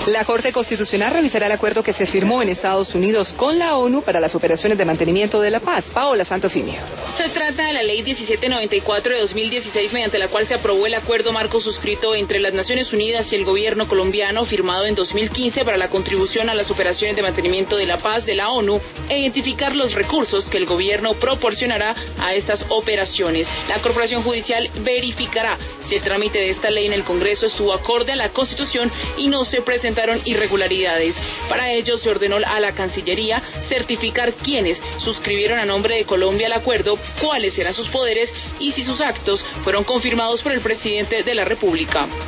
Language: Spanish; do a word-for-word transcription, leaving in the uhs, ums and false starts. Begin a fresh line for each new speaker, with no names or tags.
La Corte Constitucional revisará el acuerdo que se firmó en Estados Unidos con la ONU para las operaciones de mantenimiento de la paz. Paola Santofimio.
Se trata de la Ley diecisiete noventa y cuatro de dos mil dieciséis, mediante la cual se aprobó el acuerdo marco suscrito entre las Naciones Unidas y el gobierno colombiano, firmado en dos mil quince para la contribución a las operaciones de mantenimiento de la paz de la ONU e identificar los recursos que el gobierno proporcionará a estas operaciones. La Corporación Judicial verificará si el trámite de esta ley en el Congreso estuvo acorde a la Constitución y no se presentaron irregularidades. Para ello se ordenó a la Cancillería certificar quiénes suscribieron a nombre de Colombia el acuerdo, cuáles eran sus poderes y si sus actos fueron confirmados por el presidente de la República.